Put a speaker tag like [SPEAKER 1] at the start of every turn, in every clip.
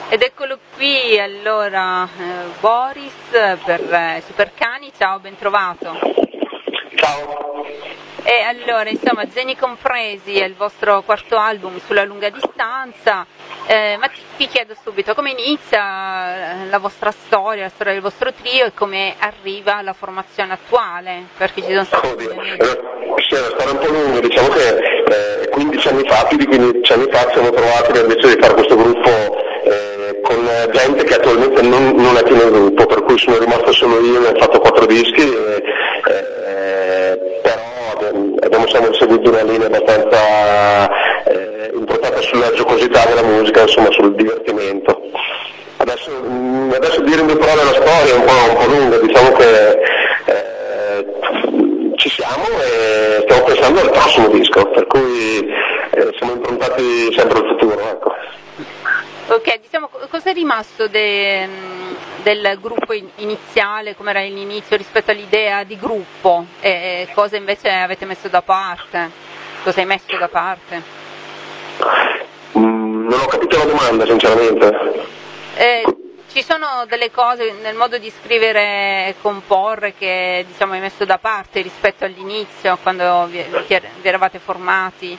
[SPEAKER 1] Ed eccolo qui allora, Boris per Supercani, ciao, ben trovato.
[SPEAKER 2] Ciao.
[SPEAKER 1] E allora, insomma, Geni Compresi è il vostro quarto album sulla lunga distanza, ma ti chiedo subito come inizia la vostra storia, la storia del vostro trio e come arriva la formazione attuale, perché ci sono stati...
[SPEAKER 2] Sì, è una storia un po' lunga, diciamo che 15 anni fa, più di 15 anni fa, ci siamo trovati invece di fare questo gruppo con gente che attualmente non è più nel gruppo, per cui sono rimasto solo io, ho fatto 4 dischi, però abbiamo sempre seguito una linea abbastanza improntata sulla giocosità della musica, insomma sul divertimento. Adesso dire in 2 parole la storia è un po' lunga, diciamo che ci siamo e stiamo pensando al prossimo disco, per cui siamo improntati sempre al futuro, ecco.
[SPEAKER 1] Ok, diciamo, cosa è rimasto del gruppo iniziale, come era l'inizio rispetto all'idea di gruppo e cosa invece avete messo da parte? Cosa hai messo da parte?
[SPEAKER 2] Non ho capito la domanda, sinceramente.
[SPEAKER 1] Ci sono delle cose nel modo di scrivere e comporre che diciamo hai messo da parte rispetto all'inizio, quando vi eravate formati?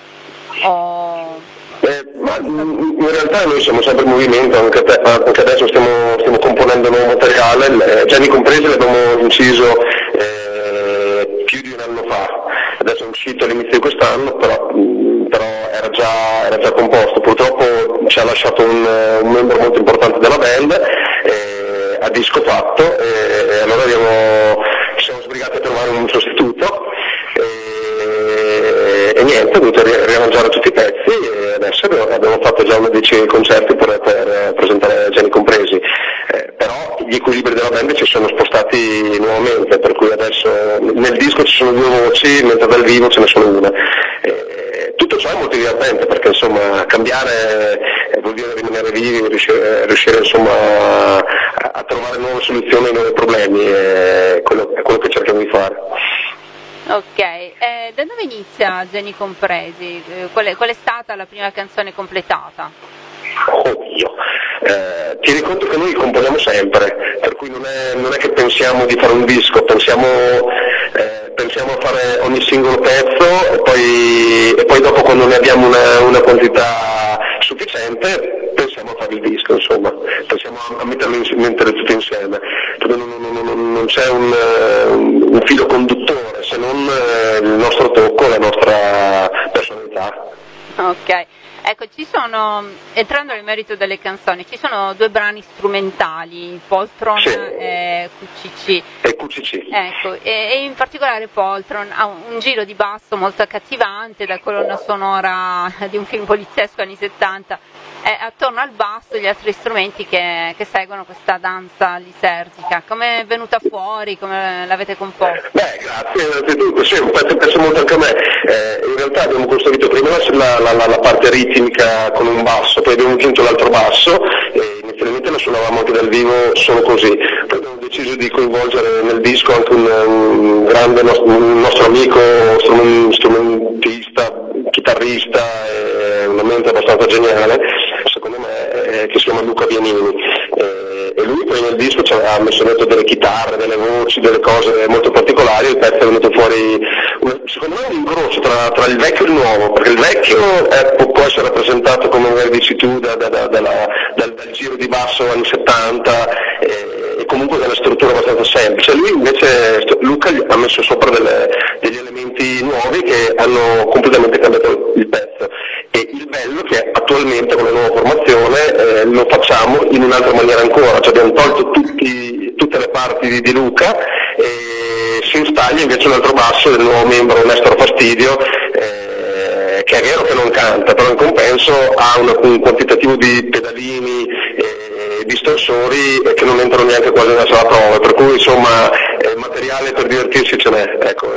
[SPEAKER 2] Ma in realtà noi siamo sempre in movimento, anche adesso stiamo componendo nuovo materiale, Geni Compresi l'abbiamo inciso più di un anno fa, adesso è uscito all'inizio di quest'anno, però era già composto, purtroppo ci ha lasciato un membro molto importante della band, a disco fatto, e allora ci siamo sbrigati a trovare un sostituto. E niente, ho dovuto riarrangiare tutti i pezzi e adesso abbiamo fatto già una decina di concerti per presentare Geni Compresi, però gli equilibri della band ci sono spostati nuovamente, per cui adesso nel disco ci sono 2 voci, mentre dal vivo ce ne sono una. Tutto ciò è molto divertente perché insomma cambiare vuol dire rimanere vivi, riuscire insomma a trovare nuove soluzioni ai nuovi problemi, è quello che cerchiamo di fare.
[SPEAKER 1] Ok, da dove inizia Geni Compresi? Qual è stata la prima canzone completata?
[SPEAKER 2] Oddio, tieni conto che noi componiamo sempre, per cui non è che pensiamo di fare un disco, pensiamo a fare ogni singolo pezzo e poi dopo quando ne abbiamo una quantità sufficiente pensiamo a fare il disco, insomma, pensiamo a mettere tutto insieme, non c'è un filo conduttore se non il nostro tocco, la nostra personalità.
[SPEAKER 1] Ok, ecco, entrando nel merito delle canzoni, ci sono 2 brani strumentali, Poltron
[SPEAKER 2] sì.
[SPEAKER 1] E QCC. Ecco, e in particolare Poltron ha un giro di basso molto accattivante, da colonna sonora di un film poliziesco anni 70, e attorno al basso gli altri strumenti che seguono questa danza lisergica. Come è venuta fuori, come l'avete composta?
[SPEAKER 2] Beh, grazie, sì, un pezzo piace molto anche a me, in realtà abbiamo costruito prima la parte ritmica con un basso, poi abbiamo aggiunto l'altro basso e inizialmente la suonavamo anche dal vivo solo così, poi abbiamo deciso di coinvolgere nel disco anche un grande nostro amico, strumentista, chitarrista, una mente abbastanza geniale, secondo me, che si chiama Luca Bianini, e lui poi nel disco ha messo dentro delle chitarre, delle voci, delle cose molto particolari, il pezzo è venuto fuori secondo me un incrocio tra il vecchio e il nuovo, perché il vecchio può essere rappresentato, come dici tu, dal giro di basso anni 70 e comunque dalla struttura abbastanza semplice. Lui invece, Luca, ha messo sopra degli elementi nuovi che hanno completamente cambiato il pezzo, e il bello è che attualmente con la nuova formazione lo facciamo in un'altra maniera ancora, cioè abbiamo tolto tutte le parti di Luca e si instaglia invece un altro basso del nuovo membro Nestoro Fastidio, che è vero che non canta, però in compenso ha un quantitativo di pedalini e distorsori che non entrano neanche quasi nella sala prova, per cui insomma materiale per divertirsi ce n'è, ecco.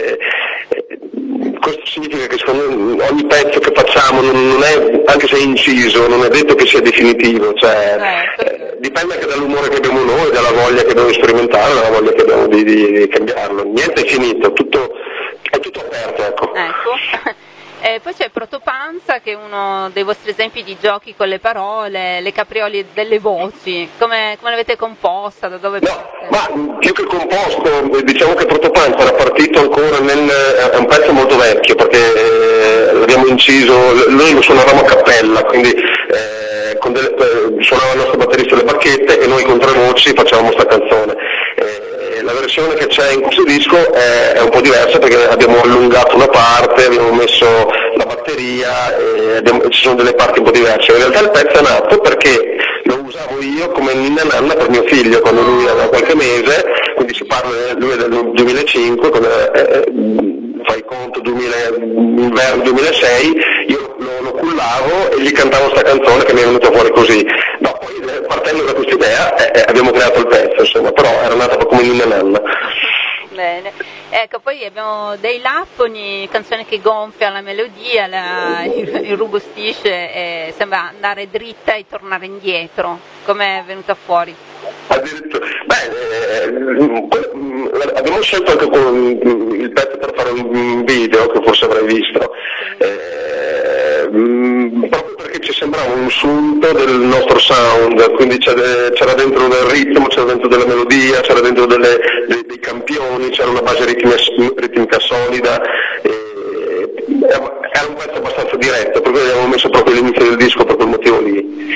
[SPEAKER 2] Questo significa che secondo me ogni pezzo che facciamo non è, anche se è inciso, non è detto che sia definitivo, cioè dipende anche dall'umore che abbiamo noi, dalla voglia che abbiamo di sperimentare, dalla voglia che abbiamo di cambiarlo. Niente è finito, è tutto aperto, ecco.
[SPEAKER 1] Poi c'è Protopanza, che è uno dei vostri esempi di giochi con le parole, le caprioli delle voci. Come l'avete composta? Da dove parte?
[SPEAKER 2] Ma più che composto, diciamo che Protopanza era partito ancora è un pezzo molto vecchio, perché l'abbiamo inciso, noi lo suonavamo a cappella, quindi suonava il nostro batterista le bacchette e noi con 3 voci facevamo sta canzone. La versione che c'è in questo disco è un po' diversa, perché abbiamo allungato una parte, abbiamo messo la batteria e ci sono delle parti un po' diverse. In realtà il pezzo è nato perché lo usavo io come ninna nanna per mio figlio quando lui aveva qualche mese, quindi si parla, lui è del 2005, fai conto inverno 2006, io lo cullavo e gli cantavo sta canzone che mi è venuta fuori così. No, poi partendo da questa idea abbiamo creato il pezzo, insomma, però era nata come ninna nanna.
[SPEAKER 1] Bene, ecco, poi abbiamo dei lapponi, canzone che gonfia la melodia, irrobustisce e sembra andare dritta e tornare indietro. Com'è venuta fuori?
[SPEAKER 2] Addirittura, abbiamo scelto anche il pezzo per fare un video che forse avrai visto, proprio perché ci sembrava un sunto del nostro sound, quindi c'era dentro del ritmo, c'era dentro della melodia, c'era dentro dei campioni, c'era una base ritmica solida, era un pezzo abbastanza diretto, per cui abbiamo messo proprio l'inizio del disco per quel motivo lì.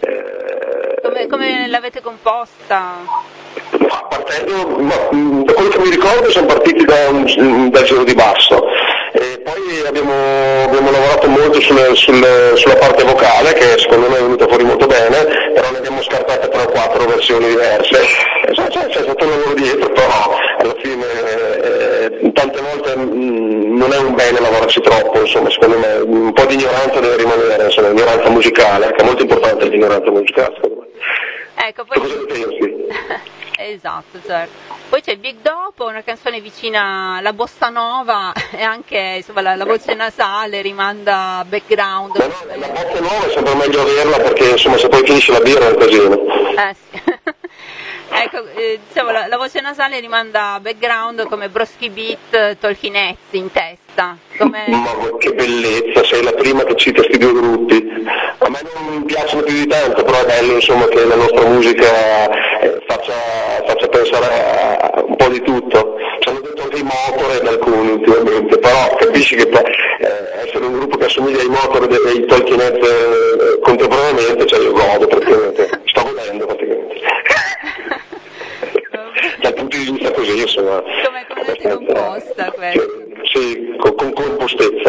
[SPEAKER 1] Come l'avete composta?
[SPEAKER 2] Partendo, da quello che mi ricordo siamo partiti dal giro di basso, e poi abbiamo lavorato molto sulla parte vocale, che secondo me è venuta fuori molto bene, però ne abbiamo scartate 3 o 4 versioni diverse. C'è stato un lavoro dietro, però alla fine tante volte non è un bene lavorarci troppo, insomma, secondo me un po' di ignoranza deve rimanere, insomma, ignoranza musicale, che è molto importante l'ignoranza musicale, secondo me.
[SPEAKER 1] Ecco, poi esatto, certo. Poi c'è Big Dopo, una canzone vicina alla bossa nova, e anche insomma, la voce nasale rimanda a background.
[SPEAKER 2] La bossa nova è sempre meglio averla, perché insomma se poi finisce la birra è un casino.
[SPEAKER 1] Sì. Ecco, diciamo, la voce nasale rimanda a background come Broschi Beat, Tolchinezzi in testa.
[SPEAKER 2] Ma che bellezza, sei la prima che cita questi 2 gruppi. A me non piacciono più di tanto, però è bello, insomma, che la nostra musica faccia pensare a un po' di tutto. Ci hanno detto anche i Motorhead ad alcuni ultimamente, però capisci che essere un gruppo che assomiglia ai Motorhead e ai Tolkien contemporaneamente, cioè io godo praticamente, sto godendo praticamente. Dal punto di vista così, insomma.
[SPEAKER 1] Come l'avete composta questa?
[SPEAKER 2] Sì, con compostezza.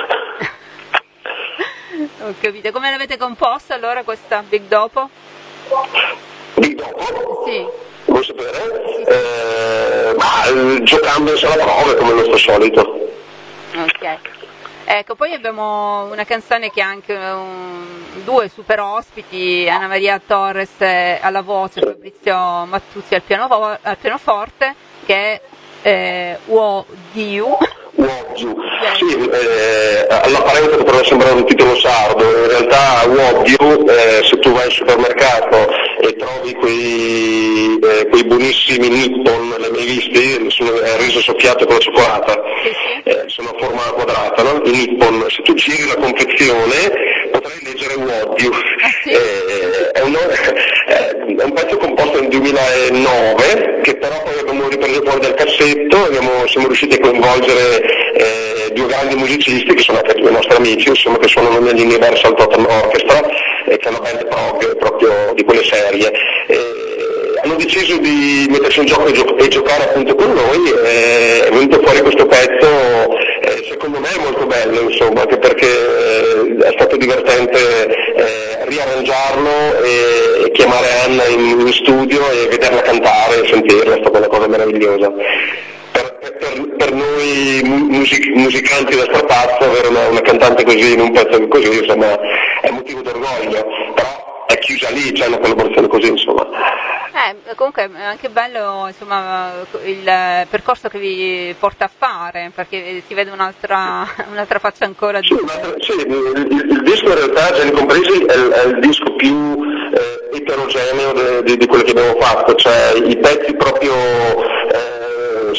[SPEAKER 1] Ho capito. Come l'avete composta allora questa Big Dopo?
[SPEAKER 2] Big Dopo?
[SPEAKER 1] Sì.
[SPEAKER 2] Vuoi sapere? Ma giocando alla prova come il nostro solito.
[SPEAKER 1] Ok. Ecco, poi abbiamo una canzone che ha anche 2 super ospiti, Anna Maria Torres alla voce, Fabrizio Mattuzzi al pianoforte, che è Uo Diu.
[SPEAKER 2] Sì, all'apparenza potrebbe sembrare un titolo sardo, in realtà Uodio, se tu vai al supermercato e trovi quei buonissimi Nippon, li hai mai visti? È il riso soffiato con la cioccolata, sono a forma quadrata, no? I Nippon, se tu giri la confezione potrai leggere Uodio. È un pezzo composto nel 2009, che però poi abbiamo ripreso fuori dal cassetto e siamo riusciti a coinvolgere 2 grandi musicisti che sono anche 2 nostri amici, insomma, che suonano negli Universal Totem Orchestra, che è una band prog proprio di quelle serie. Hanno deciso di mettersi in gioco e giocare appunto con noi, è venuto fuori questo pezzo, secondo me è molto bello, insomma, anche perché è stato divertente riarrangiarlo e chiamare Anna in studio e vederla cantare e sentirla, è stata una cosa meravigliosa. Per noi musicanti da strapazzo, avere una cantante così in un pezzo così, insomma, è motivo d'orgoglio, però è chiusa lì, c'è una collaborazione così, insomma.
[SPEAKER 1] Comunque è anche bello, insomma, il percorso che vi porta a fare, perché si vede un'altra faccia ancora di...
[SPEAKER 2] Sì, il disco in realtà, Geni Compresi, è il disco più eterogeneo di quello che abbiamo fatto, cioè i pezzi proprio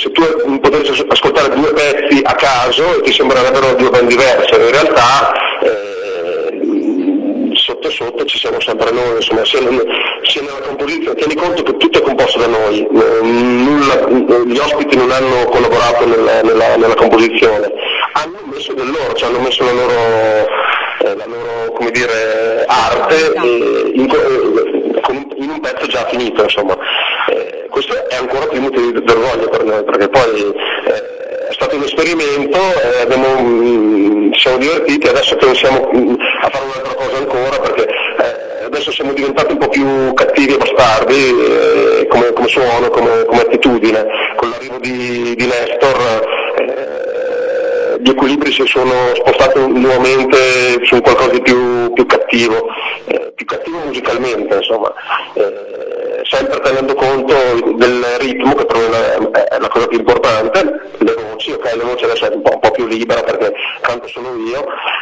[SPEAKER 2] se tu potessi ascoltare due pezzi a caso ti sembrerebbero due ben diverse, in realtà sotto sotto ci siamo sempre noi, insomma, sia nella composizione. Tieni conto che tutto è composto da noi, gli ospiti non hanno collaborato nella composizione, hanno messo del loro, cioè hanno messo la loro come dire, arte in un pezzo già finito, insomma. Questo è ancora più motivo d'orgoglio per noi, perché poi è stato un esperimento, ci siamo divertiti, adesso pensiamo a fare un'altra cosa ancora, perché adesso siamo diventati un po' più cattivi e bastardi come suono, come attitudine. Con l'arrivo di Nestor gli equilibri si sono spostati nuovamente su qualcosa di più cattivo musicalmente, insomma, sempre tenendo conto del ritmo, che per me è la cosa più importante, le voci, ok, le voci adesso è un po' più libera perché canto solo io,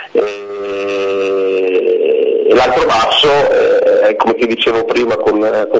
[SPEAKER 2] e l'altro basso, come ti dicevo prima, con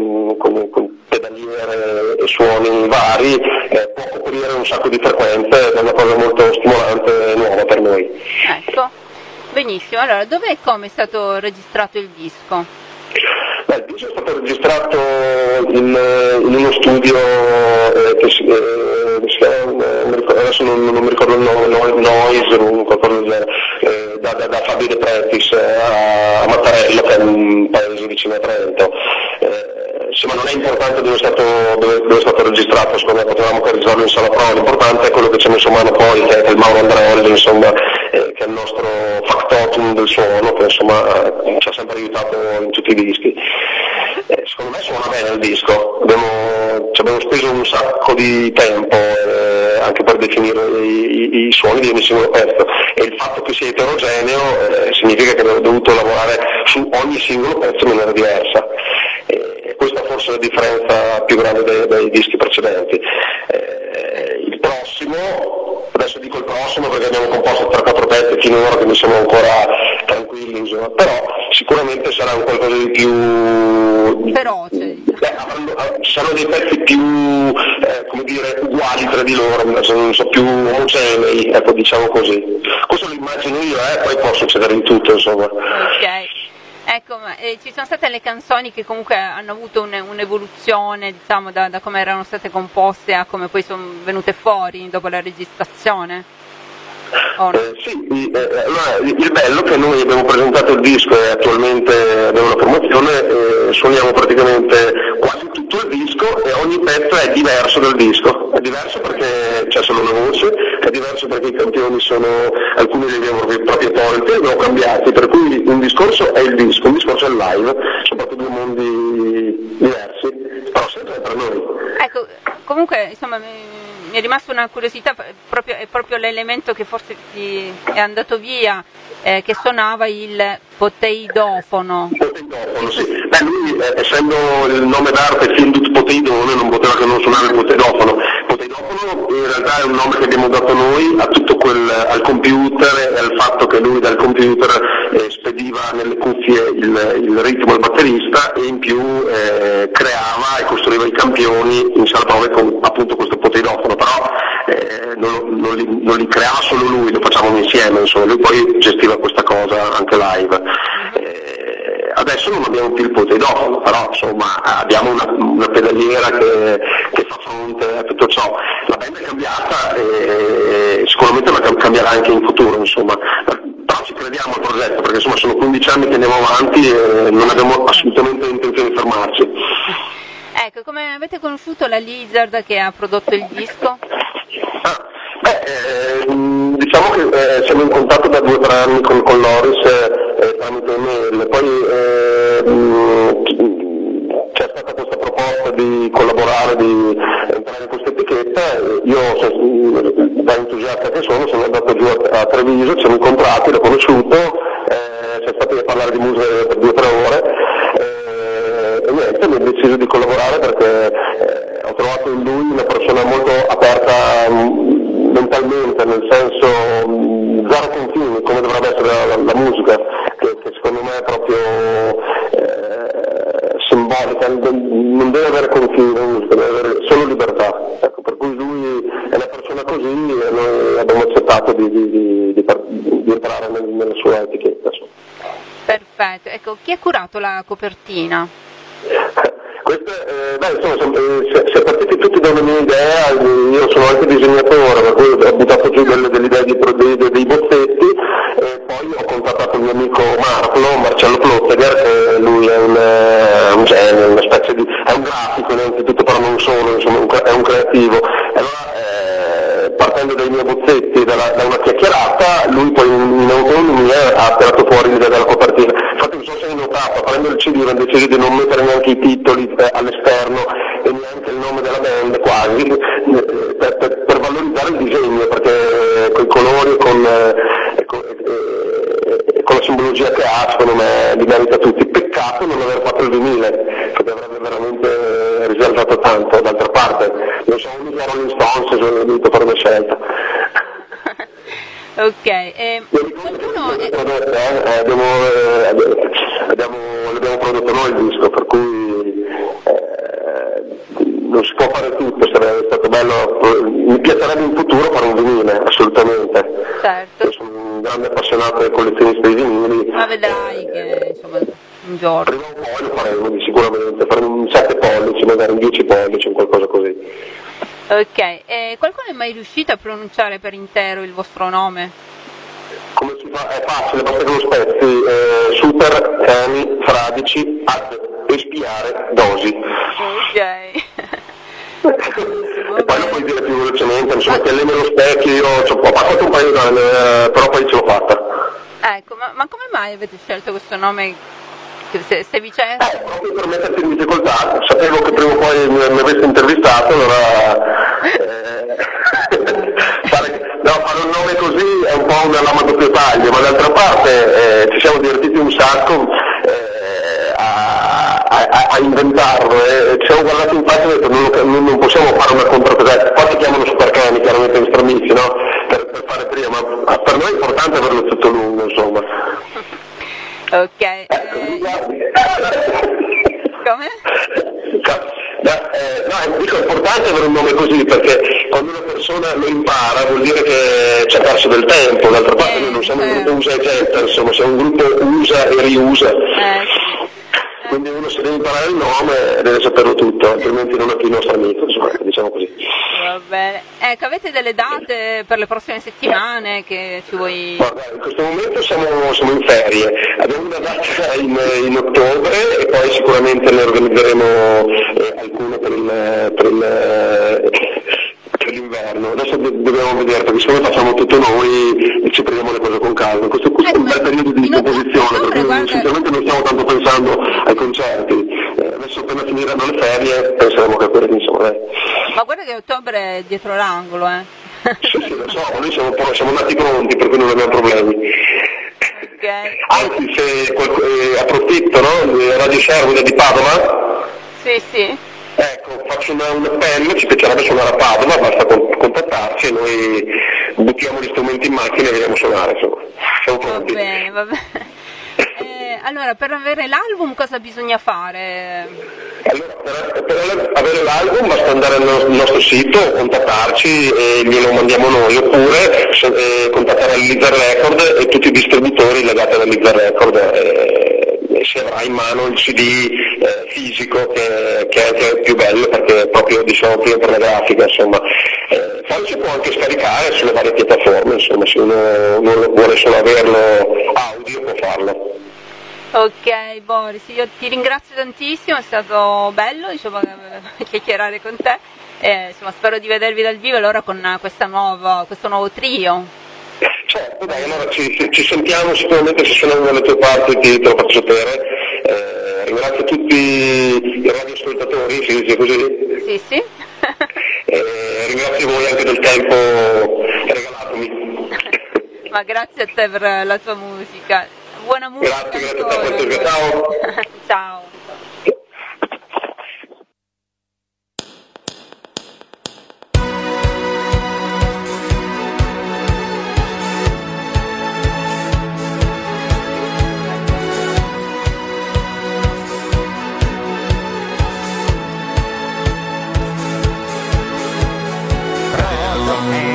[SPEAKER 2] pedaliere e suoni vari, può coprire un sacco di frequenze, è una cosa molto stimolante e nuova per noi.
[SPEAKER 1] Ecco, benissimo. Allora, dove e come è stato registrato il disco?
[SPEAKER 2] Il disco è stato registrato in uno studio che si chiama, adesso non mi ricordo il nome, Noise o qualcosa del genere, da Fabio De Pretis a Mattarello, che è un paese vicino a Trento. Sì, ma non è importante dove è stato registrato, secondo me potevamo registrarlo in sala prova, l'importante è quello che ci ha messo mano poi, che è il Mauro Andreolli, insomma, che è il nostro factotum del suono, che insomma ci ha sempre aiutato in tutti i dischi. Secondo me suona bene il disco, ci abbiamo speso un sacco di tempo anche per definire i suoni di ogni singolo pezzo, e il fatto che sia eterogeneo significa che abbiamo dovuto lavorare su ogni singolo pezzo in maniera diversa. Questa forse è la differenza più grande dei dischi precedenti. Il prossimo, adesso dico il prossimo perché abbiamo composto 3-4 pezzi finora che mi siamo ancora tranquilli, insomma, però sicuramente sarà un qualcosa di più
[SPEAKER 1] feroce.
[SPEAKER 2] Ci saranno dei pezzi più come dire, uguali tra di loro, non so, più omogenei, ecco, diciamo così. Questo lo immagino io, poi può succedere di tutto, insomma.
[SPEAKER 1] Ok. Ecco, ma ci sono state le canzoni che comunque hanno avuto un'evoluzione, diciamo, da come erano state composte a come poi sono venute fuori dopo la registrazione?
[SPEAKER 2] Sì, allora, il bello è che noi abbiamo presentato il disco e attualmente abbiamo la promozione, suoniamo praticamente quasi tutto il disco e ogni pezzo è diverso dal disco. È diverso perché c'è solo una voce, è diverso perché i campioni alcuni li abbiamo proprio tolti, li abbiamo cambiati, per cui un discorso è il disco, un discorso è il live, sono proprio due mondi diversi, però sempre per noi.
[SPEAKER 1] Ecco, comunque insomma mi è rimasta una curiosità, è proprio l'elemento che forse è andato via, che suonava il poteidofono.
[SPEAKER 2] Poteidofono, sì. Lui, essendo il nome d'arte Findut Poteidone, non poteva che non suonare il poteidofono. Poteidofono in realtà è un nome che abbiamo dato noi a tutto al computer e al fatto che lui dal computer spediva nelle cuffie il ritmo al batterista e in più creava e costruiva i campioni in sala prove con appunto questo poteidofono, però non li creava solo lui, lo facciamo insieme, insomma, lui poi gestiva questa cosa anche live. Adesso non abbiamo più il poteidofono, però insomma abbiamo una pedaliera che fa fronte a tutto ciò. La band è cambiata e sicuramente la cambierà anche in futuro, insomma. Però ci crediamo al progetto, perché insomma sono 15 anni che andiamo avanti e non abbiamo assolutamente intenzione di fermarci.
[SPEAKER 1] Ecco, come avete conosciuto la Lizard che ha prodotto il disco?
[SPEAKER 2] Diciamo che siamo in contatto da 2 o 3 anni con Loris tramite mail, poi c'è stata questa proposta di collaborare, di entrare in questa etichetta, io da entusiasta che sono andato giù a Treviso, ci siamo incontrati, l'ho conosciuto, siamo stati a parlare di musica per 2 o 3 ore e niente, mi ho deciso di collaborare perché ho trovato in lui una persona molto aperta mentalmente, nel senso zero confini, come dovrebbe essere la musica, che secondo me è proprio simbolica, non deve avere confini la musica, deve avere solo libertà. Ecco, per cui lui funziona così e noi abbiamo accettato di entrare nella sua etichetta.
[SPEAKER 1] Perfetto, ecco, chi ha curato la copertina?
[SPEAKER 2] Si è partiti tutti da una mia idea, io sono anche disegnatore, per cui ho buttato giù delle idee dei bozzetti e poi ho contattato il mio amico Marcello Plotteger, che lui è un genio, una specie di, è un grafico innanzitutto, però non solo, insomma è un creativo. E allora, partendo dai miei bozzetti, da una chiacchierata, lui poi in autonomia ha tirato fuori l'idea della copertina. Infatti non so se hai notato, prendendo il CD hanno deciso di non mettere neanche i titoli all'esterno e neanche il nome della band quasi, per valorizzare il disegno, perché con i colori e con la simbologia che ha, secondo me li merita tutti. Peccato non aver fatto il vinile, perché avrebbe veramente risaltato tanto. D'altra parte non so, mica Rolling Stones, sono dovuto fare una scelta.
[SPEAKER 1] Ok, qualcuno...
[SPEAKER 2] L'abbiamo prodotto noi il disco, per cui non si può fare tutto, sarebbe stato bello, mi piacerebbe in futuro fare un vinile, assolutamente.
[SPEAKER 1] Certo.
[SPEAKER 2] Io sono un grande appassionato e collezionista di vinili.
[SPEAKER 1] Ma vedrai che insomma un giorno.
[SPEAKER 2] Prima o poi lo faremo sicuramente, faremo un 7 pollici, magari un 10 pollici, qualcosa così.
[SPEAKER 1] Ok, qualcuno è mai riuscito a pronunciare per intero il vostro nome?
[SPEAKER 2] Come si fa? È facile, basta che lo spezzi, super, cani, fradici, ad, espiare, dosi.
[SPEAKER 1] Ok.
[SPEAKER 2] E poi lo puoi dire più velocemente, insomma, che allena lo specchio, io ho passato un paio d'anni, però poi ce l'ho fatta.
[SPEAKER 1] Ecco, ma come mai avete scelto questo nome? Se Vicenza?
[SPEAKER 2] Proprio per metterti in difficoltà, sapevo che prima o poi mi avreste intervistato, allora fare un nome così è un po' una lama a doppio taglio, ma d'altra parte ci siamo divertiti un sacco a inventarlo, ci siamo guardati in faccia e detto non possiamo fare una contropresa, poi si chiamano supercani chiaramente gli stramizi, no? Per fare prima, ma per noi è importante averlo tutto lungo, insomma.
[SPEAKER 1] Ok. Come?
[SPEAKER 2] Dico, è importante avere un nome così, perché quando una persona lo impara vuol dire che ci ha perso del tempo, d'altra parte noi non siamo un gruppo usa e getta, insomma, siamo un gruppo usa e riusa. Quindi uno se deve imparare il nome deve saperlo tutto, altrimenti non è più il nostro amico, insomma, diciamo così.
[SPEAKER 1] Va bene. Ecco, avete delle date per le prossime settimane che ci vuoi...
[SPEAKER 2] Guarda, in questo momento siamo in ferie, abbiamo una data in ottobre e poi sicuramente ne organizzeremo alcune per l'inverno. Adesso dobbiamo vedere, perché siccome facciamo tutto noi e ci prendiamo le cose con calma. Questo è un bel periodo di composizione, perché sinceramente non stiamo tanto pensando ai concerti. Adesso appena finiranno le ferie penseremo che quelli, insomma.
[SPEAKER 1] Ma guarda che ottobre è dietro l'angolo,
[SPEAKER 2] Sì, lo so, noi siamo nati pronti, per cui non abbiamo problemi.
[SPEAKER 1] Okay.
[SPEAKER 2] Anzi, se approfitto, no? Radio Servola di Padova.
[SPEAKER 1] Sì.
[SPEAKER 2] Ecco, faccio un appello, ci piacerebbe suonare a Padova, basta contattarci e noi buttiamo gli strumenti in macchina e veniamo a suonare, insomma. Siamo pronti.
[SPEAKER 1] Va bene. Allora, per avere l'album cosa bisogna fare?
[SPEAKER 2] Allora, per avere l'album basta andare al nostro sito, contattarci e glielo mandiamo noi, oppure contattare l'Lizard Record e tutti i distributori legati alla Lizard Record e si avrà in mano il CD fisico che è anche più bello, perché proprio diciamo prima per la grafica, insomma. Poi si può anche scaricare sulle varie piattaforme, insomma, se uno vuole solo averlo audio può farlo.
[SPEAKER 1] Ok Boris, io ti ringrazio tantissimo, è stato bello chiacchierare con te, insomma, spero di vedervi dal vivo allora con questo nuovo trio.
[SPEAKER 2] Certo, dai, allora ci sentiamo sicuramente, se sono dalle tue parti te lo faccio sapere. Ringrazio tutti i radioascoltatori, si dice così?
[SPEAKER 1] Sì.
[SPEAKER 2] Ringrazio voi anche del tempo regalatomi.
[SPEAKER 1] Ma grazie a te per la tua musica. Buona musica.
[SPEAKER 2] Grazie a te, ciao.
[SPEAKER 1] Ciao.
[SPEAKER 3] Rotto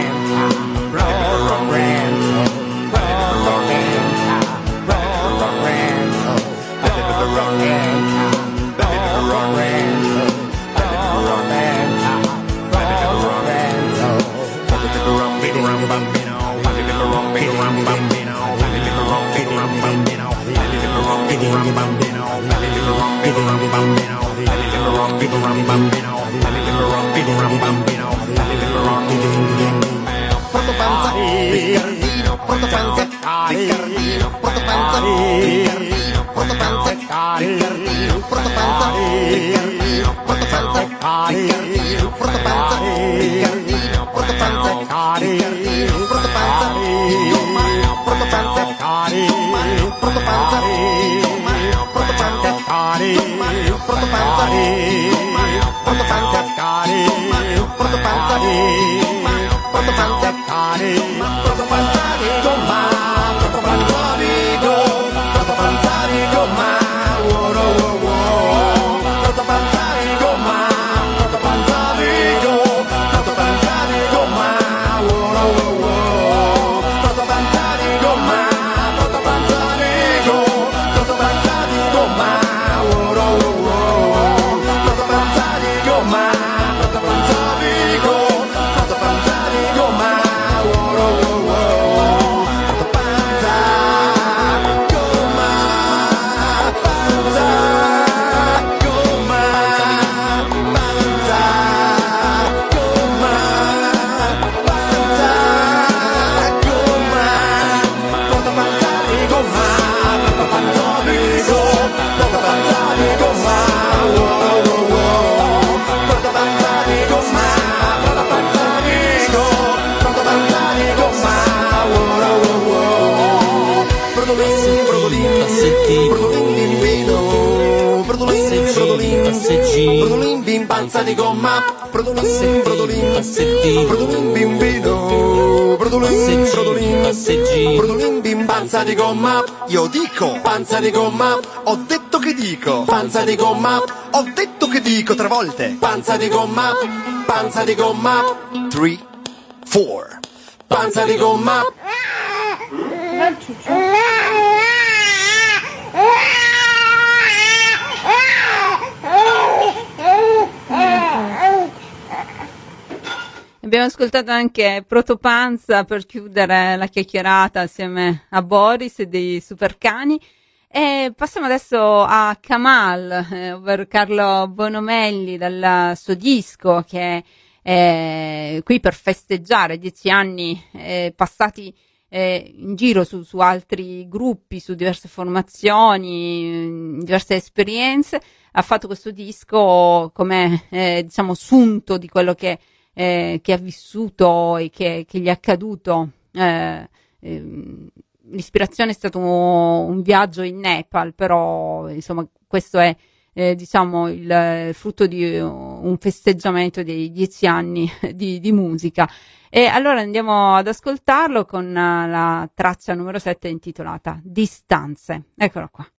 [SPEAKER 3] Protopanza, Riccardino, Protopanza, Riccardino, Protopanza, Riccardino, Protopanza, Riccardino, Protopanza, Riccardino, Protopanza, Riccardino, Protopanza, Riccardino, Protopanza, Riccardino, Protopanza, Gomma, Protopanza, Gomma, Protopanza, Gomma, Protopanza, Gomma, Protopanza, Gomma, Protopanza, Gomma, Protopanza, Gomma, Protopanza, Brodolin bim panza di gomma, brodolin brodolin bim vino, brodolin bim panza di gomma. Io dico panza di gomma, ho detto che dico panza di gomma, ho detto che dico 3 volte panza di gomma, 3, 4, panza di gomma.
[SPEAKER 1] Abbiamo ascoltato anche Protopanza per chiudere la chiacchierata assieme a Boris e dei Supercani. E passiamo adesso a Kamal, ovvero Carlo Bonomelli, dal suo disco che è qui per festeggiare 10 anni passati in giro su altri gruppi, su diverse formazioni, diverse esperienze. Ha fatto questo disco come diciamo sunto di quello che ha vissuto e che gli è accaduto. L'ispirazione è stato un viaggio in Nepal, però insomma questo è diciamo il frutto di un festeggiamento dei 10 anni di musica. E allora andiamo ad ascoltarlo con la traccia numero 7 intitolata Distanze. Eccola qua.